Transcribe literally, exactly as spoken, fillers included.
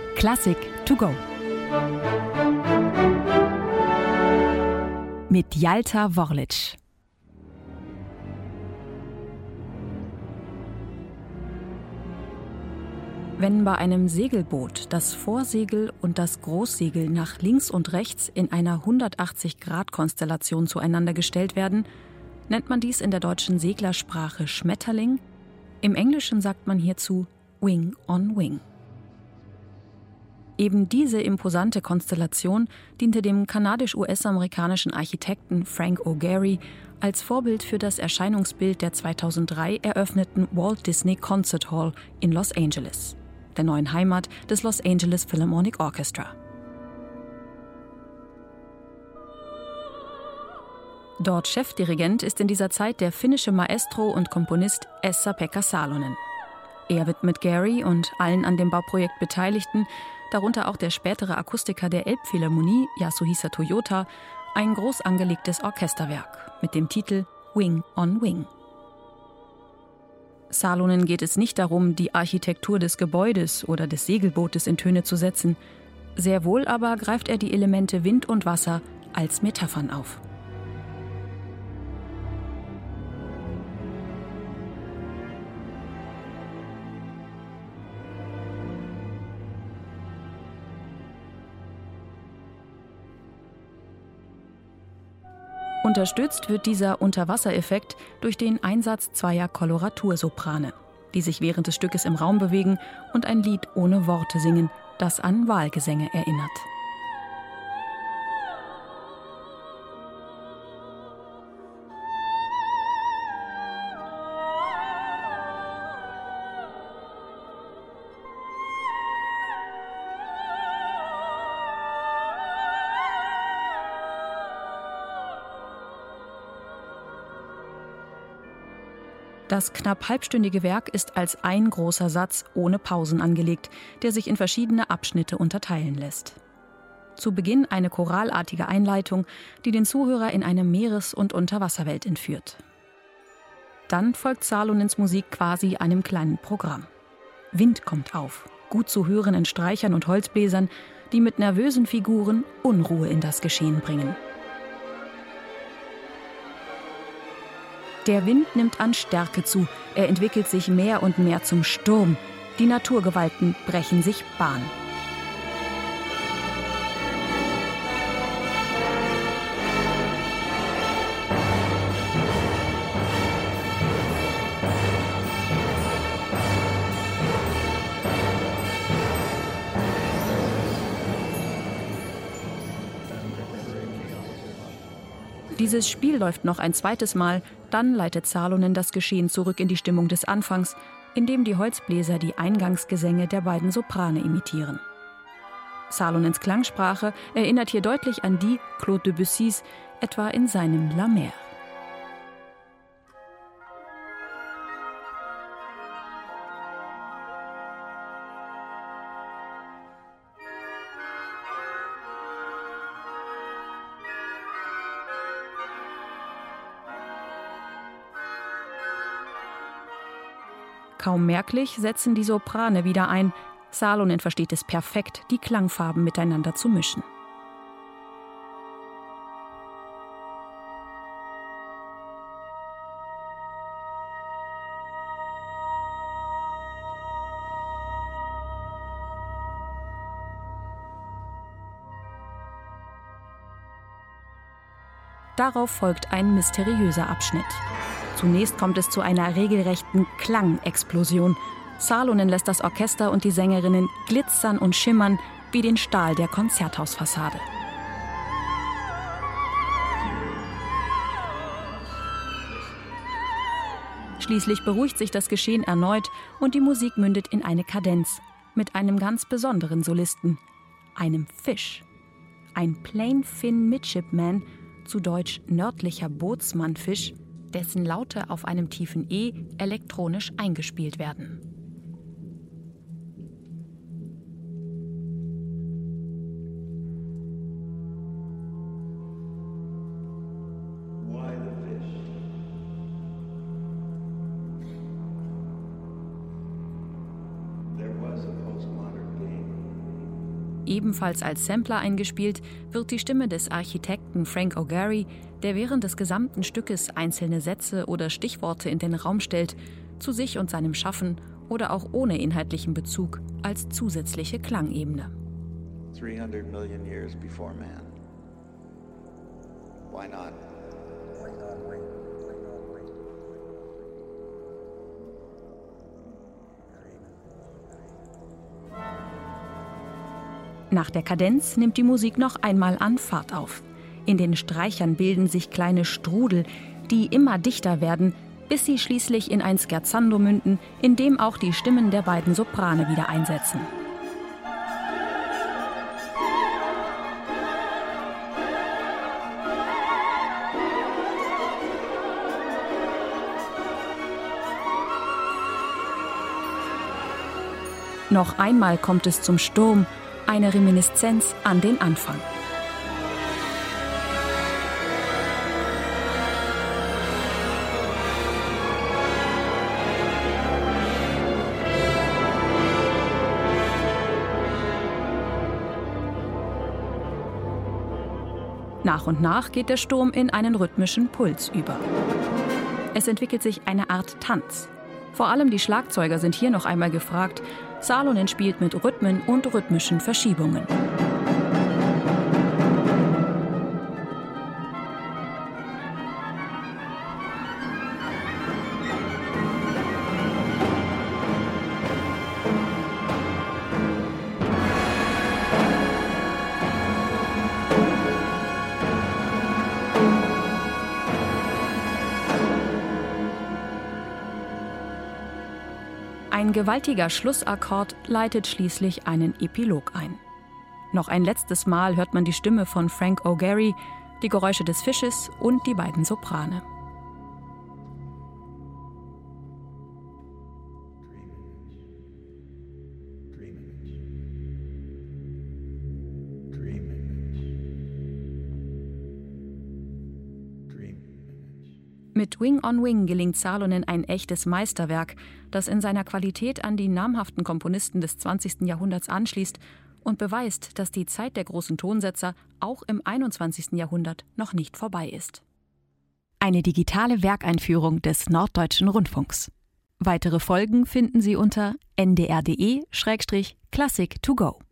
Klassik to go. Mit Jalta Worlic. Wenn bei einem Segelboot das Vorsegel und das Großsegel nach links und rechts in einer hundertachtzig-Grad-Konstellation zueinander gestellt werden, nennt man dies in der deutschen Seglersprache Schmetterling. Im Englischen sagt man hierzu Wing on Wing. Eben diese imposante Konstellation diente dem kanadisch-U S-amerikanischen Architekten Frank O'Gary als Vorbild für das Erscheinungsbild der zweitausenddrei eröffneten Walt Disney Concert Hall in Los Angeles, der neuen Heimat des Los Angeles Philharmonic Orchestra. Dort Chefdirigent ist in dieser Zeit der finnische Maestro und Komponist Esa-Pekka Salonen. Er widmet Gary und allen an dem Bauprojekt Beteiligten, darunter auch der spätere Akustiker der Elbphilharmonie, Yasuhisa Toyota, ein groß angelegtes Orchesterwerk mit dem Titel Wing on Wing. Salonen geht es nicht darum, die Architektur des Gebäudes oder des Segelbootes in Töne zu setzen. Sehr wohl aber greift er die Elemente Wind und Wasser als Metaphern auf. Unterstützt wird dieser Unterwassereffekt durch den Einsatz zweier Koloratursoprane, die sich während des Stückes im Raum bewegen und ein Lied ohne Worte singen, das an Walgesänge erinnert. Das knapp halbstündige Werk ist als ein großer Satz ohne Pausen angelegt, der sich in verschiedene Abschnitte unterteilen lässt. Zu Beginn eine choralartige Einleitung, die den Zuhörer in eine Meeres- und Unterwasserwelt entführt. Dann folgt Salonens Musik quasi einem kleinen Programm. Wind kommt auf, gut zu hören in Streichern und Holzbläsern, die mit nervösen Figuren Unruhe in das Geschehen bringen. Der Wind nimmt an Stärke zu, er entwickelt sich mehr und mehr zum Sturm. Die Naturgewalten brechen sich Bahn. Dieses Spiel läuft noch ein zweites Mal, dann leitet Salonen das Geschehen zurück in die Stimmung des Anfangs, indem die Holzbläser die Eingangsgesänge der beiden Soprane imitieren. Salonens Klangsprache erinnert hier deutlich an die Claude Debussys, etwa in seinem La Mer. Kaum merklich setzen die Soprane wieder ein. Salonen versteht es perfekt, die Klangfarben miteinander zu mischen. Darauf folgt ein mysteriöser Abschnitt. Zunächst kommt es zu einer regelrechten Klangexplosion. Salonen lässt das Orchester und die Sängerinnen glitzern und schimmern wie den Stahl der Konzerthausfassade. Schließlich beruhigt sich das Geschehen erneut und die Musik mündet in eine Kadenz mit einem ganz besonderen Solisten, einem Fisch. Ein Plain Fin Midshipman, zu Deutsch nördlicher Bootsmannfisch, dessen Laute auf einem tiefen E elektronisch eingespielt werden. There was a postmodern game. Ebenfalls als Sampler eingespielt wird die Stimme des Architekten Frank O'Gary, der während des gesamten Stückes einzelne Sätze oder Stichworte in den Raum stellt, zu sich und seinem Schaffen oder auch ohne inhaltlichen Bezug als zusätzliche Klangebene. dreihundert million years before man. Why not? Nach der Kadenz nimmt die Musik noch einmal an Fahrt auf. In den Streichern bilden sich kleine Strudel, die immer dichter werden, bis sie schließlich in ein Scherzando münden, in dem auch die Stimmen der beiden Soprane wieder einsetzen. Noch einmal kommt es zum Sturm, eine Reminiszenz an den Anfang. Nach und nach geht der Sturm in einen rhythmischen Puls über. Es entwickelt sich eine Art Tanz. Vor allem die Schlagzeuger sind hier noch einmal gefragt. Salonen spielt mit Rhythmen und rhythmischen Verschiebungen. Ein gewaltiger Schlussakkord leitet schließlich einen Epilog ein. Noch ein letztes Mal hört man die Stimme von Frank O'Gary, die Geräusche des Fisches und die beiden Soprane. Mit Wing on Wing gelingt Salonen ein echtes Meisterwerk, das in seiner Qualität an die namhaften Komponisten des zwanzigsten Jahrhunderts anschließt und beweist, dass die Zeit der großen Tonsetzer auch im einundzwanzigsten Jahrhundert noch nicht vorbei ist. Eine digitale Werkeinführung des Norddeutschen Rundfunks. Weitere Folgen finden Sie unter n d r punkt d e slash classic to go.